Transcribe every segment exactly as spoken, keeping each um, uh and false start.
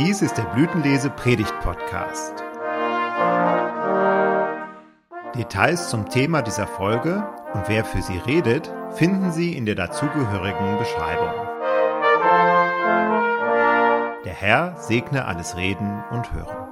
Dies ist der Blütenlese-Predigt-Podcast. Details zum Thema dieser Folge und wer für sie redet, finden Sie in der dazugehörigen Beschreibung. Der Herr segne alles Reden und Hören.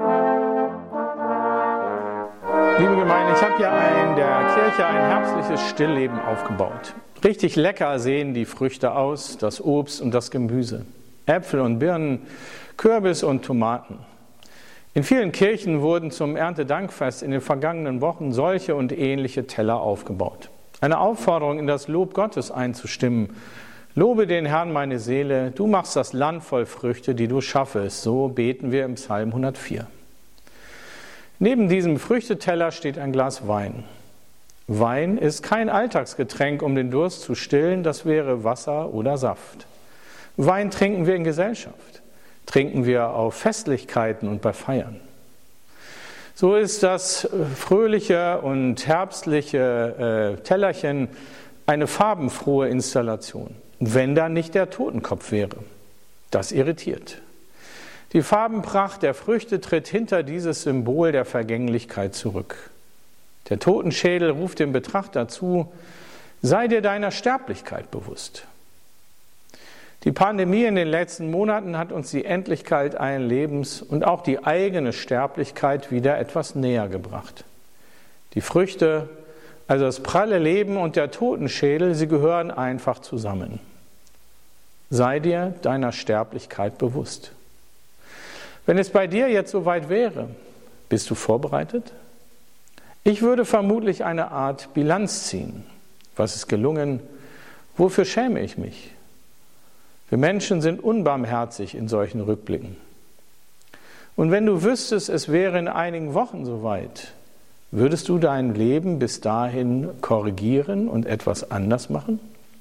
Liebe Gemeinde, ich habe hier in der Kirche ein herbstliches Stillleben aufgebaut. Richtig lecker sehen die Früchte aus, das Obst und das Gemüse. Äpfel und Birnen, Kürbis und Tomaten. In vielen Kirchen wurden zum Erntedankfest in den vergangenen Wochen solche und ähnliche Teller aufgebaut. Eine Aufforderung, in das Lob Gottes einzustimmen. Lobe den Herrn, meine Seele, du machst das Land voll Früchte, die du schaffest. So beten wir im Psalm hundertvier. Neben diesem Früchteteller steht ein Glas Wein. Wein ist kein Alltagsgetränk, um den Durst zu stillen, das wäre Wasser oder Saft. Wein trinken wir in Gesellschaft, trinken wir auf Festlichkeiten und bei Feiern. So ist das fröhliche und herbstliche äh, Tellerchen eine farbenfrohe Installation, wenn da nicht der Totenkopf wäre. Das irritiert. Die Farbenpracht der Früchte tritt hinter dieses Symbol der Vergänglichkeit zurück. Der Totenschädel ruft dem Betrachter zu, sei dir deiner Sterblichkeit bewusst. Die Pandemie in den letzten Monaten hat uns die Endlichkeit allen Lebens und auch die eigene Sterblichkeit wieder etwas näher gebracht. Die Früchte, also das pralle Leben und der Totenschädel, sie gehören einfach zusammen. Sei dir deiner Sterblichkeit bewusst. Wenn es bei dir jetzt soweit wäre, bist du vorbereitet? Ich würde vermutlich eine Art Bilanz ziehen. Was ist gelungen? Wofür schäme ich mich? Wir Menschen sind unbarmherzig in solchen Rückblicken. Und wenn du wüsstest, es wäre in einigen Wochen soweit, würdest du dein Leben bis dahin korrigieren und etwas anders machen?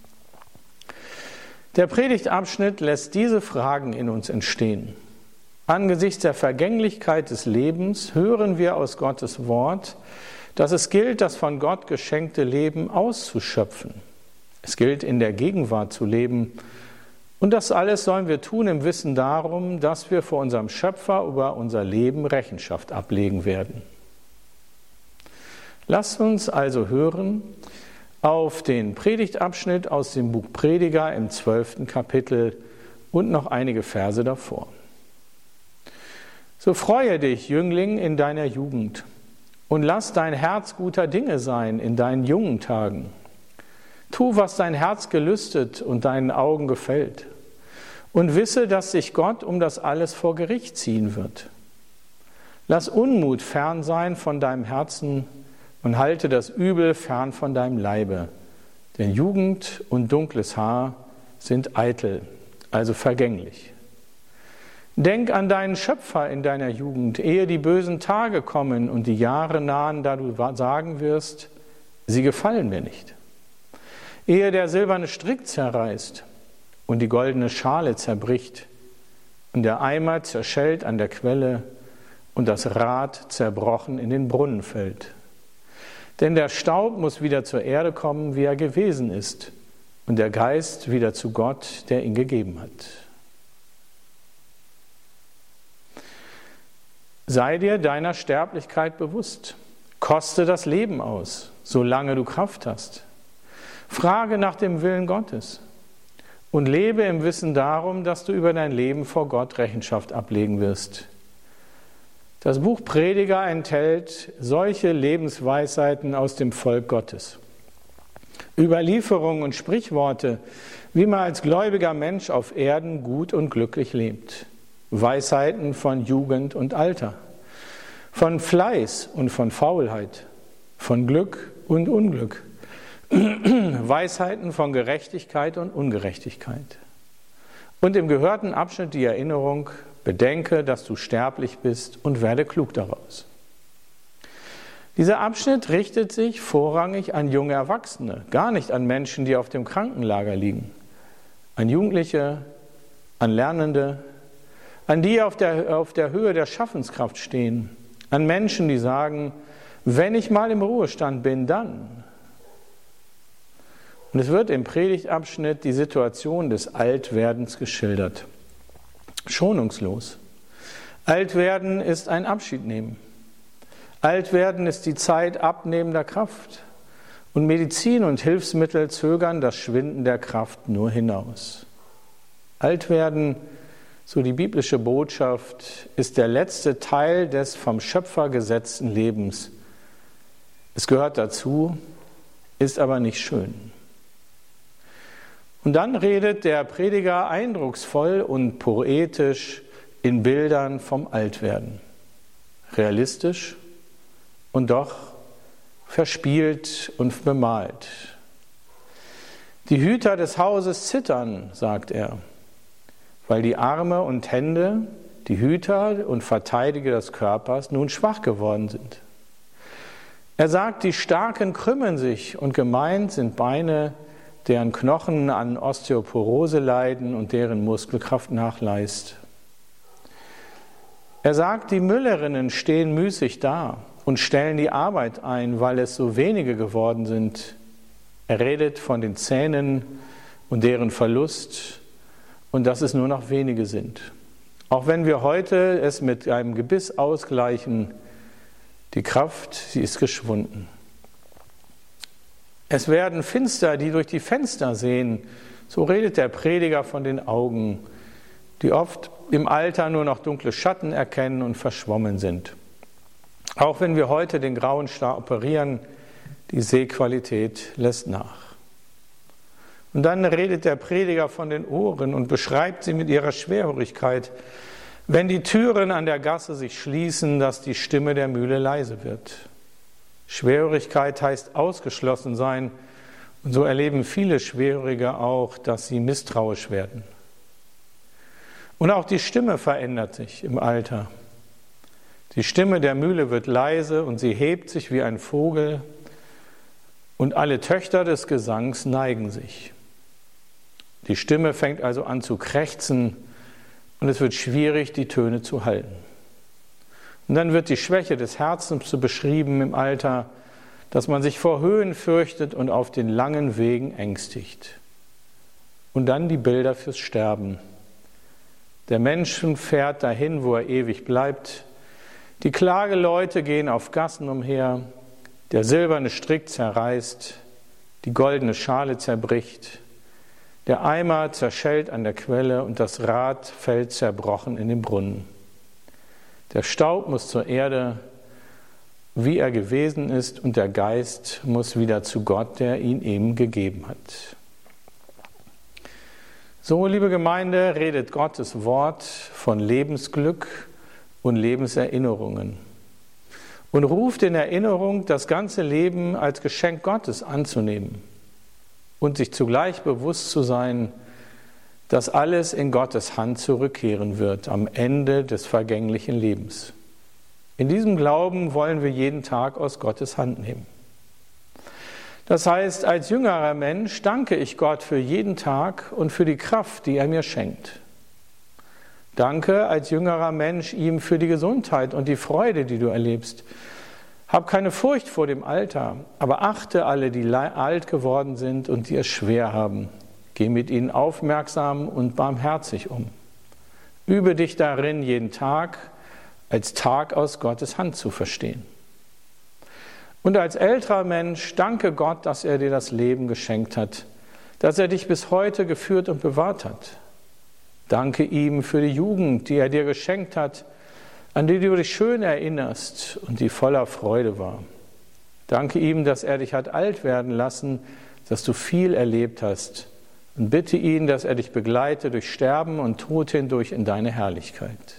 Der Predigtabschnitt lässt diese Fragen in uns entstehen. Angesichts der Vergänglichkeit des Lebens hören wir aus Gottes Wort, dass es gilt, das von Gott geschenkte Leben auszuschöpfen. Es gilt, in der Gegenwart zu leben. Und das alles sollen wir tun im Wissen darum, dass wir vor unserem Schöpfer über unser Leben Rechenschaft ablegen werden. Lasst uns also hören auf den Predigtabschnitt aus dem Buch Prediger im zwölften Kapitel und noch einige Verse davor. So freue dich, Jüngling, in deiner Jugend und lass dein Herz guter Dinge sein in deinen jungen Tagen. Tu, was dein Herz gelüstet und deinen Augen gefällt. Und wisse, dass sich Gott um das alles vor Gericht ziehen wird. Lass Unmut fern sein von deinem Herzen und halte das Übel fern von deinem Leibe. Denn Jugend und dunkles Haar sind eitel, also vergänglich. Denk an deinen Schöpfer in deiner Jugend, ehe die bösen Tage kommen und die Jahre nahen, da du sagen wirst, sie gefallen mir nicht. Ehe der silberne Strick zerreißt und die goldene Schale zerbricht und der Eimer zerschellt an der Quelle und das Rad zerbrochen in den Brunnen fällt. Denn der Staub muss wieder zur Erde kommen, wie er gewesen ist, und der Geist wieder zu Gott, der ihn gegeben hat. Sei dir deiner Sterblichkeit bewusst. Koste das Leben aus, solange du Kraft hast. Frage nach dem Willen Gottes und lebe im Wissen darum, dass du über dein Leben vor Gott Rechenschaft ablegen wirst. Das Buch Prediger enthält solche Lebensweisheiten aus dem Volk Gottes. Überlieferungen und Sprichworte, wie man als gläubiger Mensch auf Erden gut und glücklich lebt. Weisheiten von Jugend und Alter, von Fleiß und von Faulheit, von Glück und Unglück. Weisheiten von Gerechtigkeit und Ungerechtigkeit. Und im gehörten Abschnitt die Erinnerung, bedenke, dass du sterblich bist und werde klug daraus. Dieser Abschnitt richtet sich vorrangig an junge Erwachsene, gar nicht an Menschen, die auf dem Krankenlager liegen, an Jugendliche, an Lernende, an die auf der, auf der Höhe der Schaffenskraft stehen, an Menschen, die sagen, wenn ich mal im Ruhestand bin, dann. Und es wird im Predigtabschnitt die Situation des Altwerdens geschildert. Schonungslos. Altwerden ist ein Abschied nehmen. Altwerden ist die Zeit abnehmender Kraft. Und Medizin und Hilfsmittel zögern das Schwinden der Kraft nur hinaus. Altwerden, so die biblische Botschaft, ist der letzte Teil des vom Schöpfer gesetzten Lebens. Es gehört dazu, ist aber nicht schön. Und dann redet der Prediger eindrucksvoll und poetisch in Bildern vom Altwerden. Realistisch und doch verspielt und bemalt. Die Hüter des Hauses zittern, sagt er, weil die Arme und Hände, die Hüter und Verteidiger des Körpers, nun schwach geworden sind. Er sagt, die Starken krümmen sich und gemeint sind Beine, deren Knochen an Osteoporose leiden und deren Muskelkraft nachlässt. Er sagt, die Müllerinnen stehen müßig da und stellen die Arbeit ein, weil es so wenige geworden sind. Er redet von den Zähnen und deren Verlust und dass es nur noch wenige sind. Auch wenn wir heute es mit einem Gebiss ausgleichen, die Kraft, sie ist geschwunden. Es werden Finster, die durch die Fenster sehen. So redet der Prediger von den Augen, die oft im Alter nur noch dunkle Schatten erkennen und verschwommen sind. Auch wenn wir heute den grauen Star operieren, die Sehqualität lässt nach. Und dann redet der Prediger von den Ohren und beschreibt sie mit ihrer Schwerhörigkeit. Wenn die Türen an der Gasse sich schließen, dass die Stimme der Mühle leise wird. Schwerhörigkeit heißt ausgeschlossen sein. Und so erleben viele Schwerhörige auch, dass sie misstrauisch werden. Und auch die Stimme verändert sich im Alter. Die Stimme der Mühle wird leise und sie hebt sich wie ein Vogel. Und alle Töchter des Gesangs neigen sich. Die Stimme fängt also an zu krächzen und es wird schwierig, die Töne zu halten. Und dann wird die Schwäche des Herzens so beschrieben im Alter, dass man sich vor Höhen fürchtet und auf den langen Wegen ängstigt. Und dann die Bilder fürs Sterben. Der Mensch fährt dahin, wo er ewig bleibt. Die Klageleute gehen auf Gassen umher. Der silberne Strick zerreißt, die goldene Schale zerbricht. Der Eimer zerschellt an der Quelle und das Rad fällt zerbrochen in den Brunnen. Der Staub muss zur Erde, wie er gewesen ist, und der Geist muss wieder zu Gott, der ihn ihm gegeben hat. So, liebe Gemeinde, redet Gottes Wort von Lebensglück und Lebenserinnerungen und ruft in Erinnerung, das ganze Leben als Geschenk Gottes anzunehmen und sich zugleich bewusst zu sein, dass alles in Gottes Hand zurückkehren wird am Ende des vergänglichen Lebens. In diesem Glauben wollen wir jeden Tag aus Gottes Hand nehmen. Das heißt, als jüngerer Mensch danke ich Gott für jeden Tag und für die Kraft, die er mir schenkt. Danke als jüngerer Mensch ihm für die Gesundheit und die Freude, die du erlebst. Hab keine Furcht vor dem Alter, aber achte alle, die alt geworden sind und die es schwer haben. Geh mit ihnen aufmerksam und barmherzig um. Übe dich darin, jeden Tag als Tag aus Gottes Hand zu verstehen. Und als älterer Mensch danke Gott, dass er dir das Leben geschenkt hat, dass er dich bis heute geführt und bewahrt hat. Danke ihm für die Jugend, die er dir geschenkt hat, an die du dich schön erinnerst und die voller Freude war. Danke ihm, dass er dich hat alt werden lassen, dass du viel erlebt hast. Und bitte ihn, dass er dich begleite durch Sterben und Tod hindurch in deine Herrlichkeit.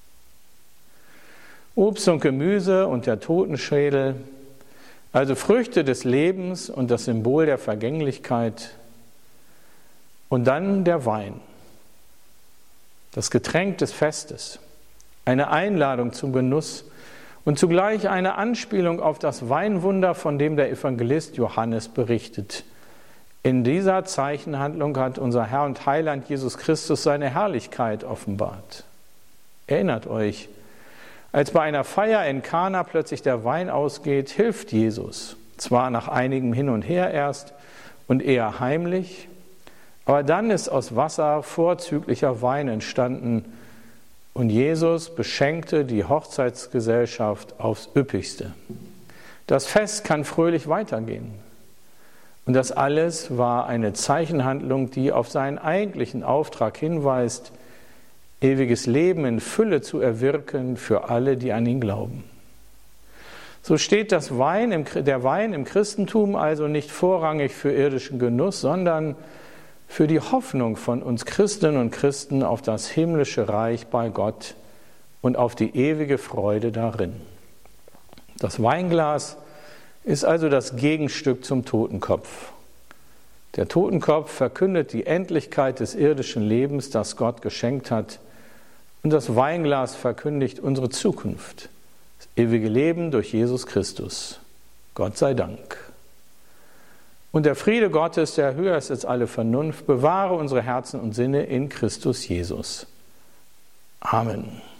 Obst und Gemüse und der Totenschädel, also Früchte des Lebens und das Symbol der Vergänglichkeit. Und dann der Wein, das Getränk des Festes, eine Einladung zum Genuss und zugleich eine Anspielung auf das Weinwunder, von dem der Evangelist Johannes berichtet. In dieser Zeichenhandlung hat unser Herr und Heiland Jesus Christus seine Herrlichkeit offenbart. Erinnert euch, als bei einer Feier in Kana plötzlich der Wein ausgeht, hilft Jesus, zwar nach einigem Hin und Her erst und eher heimlich, aber dann ist aus Wasser vorzüglicher Wein entstanden Und Jesus beschenkte die Hochzeitsgesellschaft aufs Üppigste. Das Fest kann fröhlich weitergehen. Und das alles war eine Zeichenhandlung, die auf seinen eigentlichen Auftrag hinweist, ewiges Leben in Fülle zu erwirken für alle, die an ihn glauben. So steht das Wein im, der Wein im Christentum also nicht vorrangig für irdischen Genuss, sondern für die Hoffnung von uns Christinnen und Christen auf das himmlische Reich bei Gott und auf die ewige Freude darin. Das Weinglas ist also das Gegenstück zum Totenkopf. Der Totenkopf verkündet die Endlichkeit des irdischen Lebens, das Gott geschenkt hat, und das Weinglas verkündigt unsere Zukunft, das ewige Leben durch Jesus Christus. Gott sei Dank. Und der Friede Gottes, der höher ist als alle Vernunft, bewahre unsere Herzen und Sinne in Christus Jesus. Amen.